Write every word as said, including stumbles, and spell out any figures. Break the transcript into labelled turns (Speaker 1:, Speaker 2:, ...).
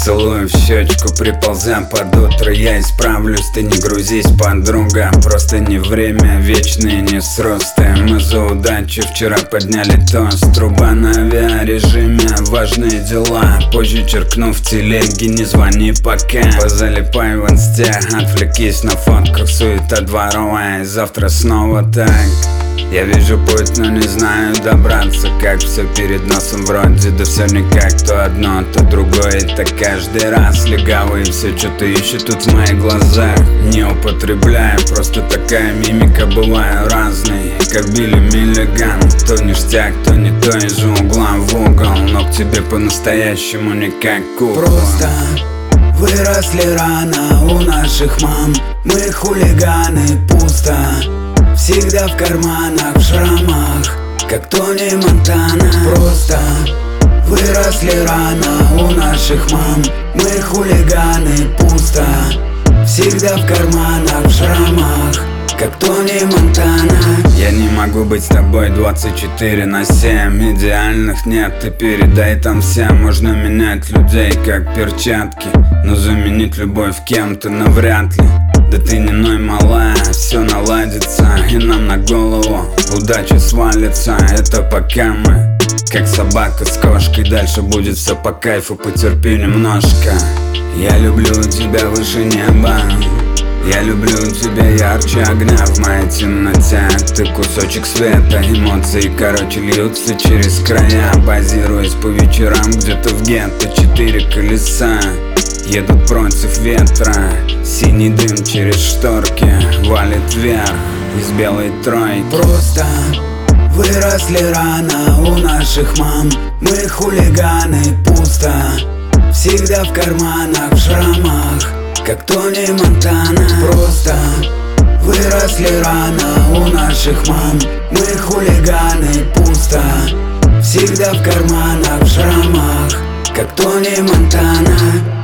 Speaker 1: Поцелуй в щечку, приползя под утро. Я исправлюсь, ты не грузись, подруга. Просто не время, вечные несросты. Мы за удачу вчера подняли тост. Труба на авиарежиме, важные дела. Позже черкну в телеге, не звони пока. Позалипай в инсте, отвлекись на фотках. Суета дворовая, завтра снова так. Я вижу путь, но не знаю добраться. Как все перед носом вроде, да все никак. То одно, то другое, и так каждый раз. Легавый все что-то ищет тут в моих глазах. Не употребляю, просто такая мимика. Бываю разной, как Билли Миллиган. То ништяк, то не то, из угла в угол. Но к тебе по-настоящему не как кукла.
Speaker 2: Просто выросли рано у наших мам. Мы хулиганы, пусто. Всегда в карманах, в шрамах, как Тони Монтана. Просто выросли рано у наших мам. Мы хулиганы, пусто. Всегда в карманах, в шрамах, как Тони Монтана.
Speaker 1: Я не могу быть с тобой двадцать четыре на семь. Идеальных нет, ты передай там всем. Можно менять людей как перчатки, но заменить любовь кем-то навряд ли. Да ты не ной, малая, все наладится, и нам на голову удача свалится. Это пока мы, как собака с кошкой. Дальше будет все по кайфу, потерпи немножко. Я люблю тебя выше неба. Я люблю тебя ярче огня в моей темноте. Ты кусочек света, эмоции, короче, льются через края. Базируясь по вечерам где-то в гетто. Четыре колеса едут против ветра. Синий дым через шторки валит вверх из белой тройки.
Speaker 2: Просто выросли рано у наших мам. Мы хулиганы, пусто. Всегда в карманах, в шрамах, как Тони Монтана. Просто выросли рано у наших мам. Мы хулиганы, пусто. Всегда в карманах, в шрамах, как Тони Монтана.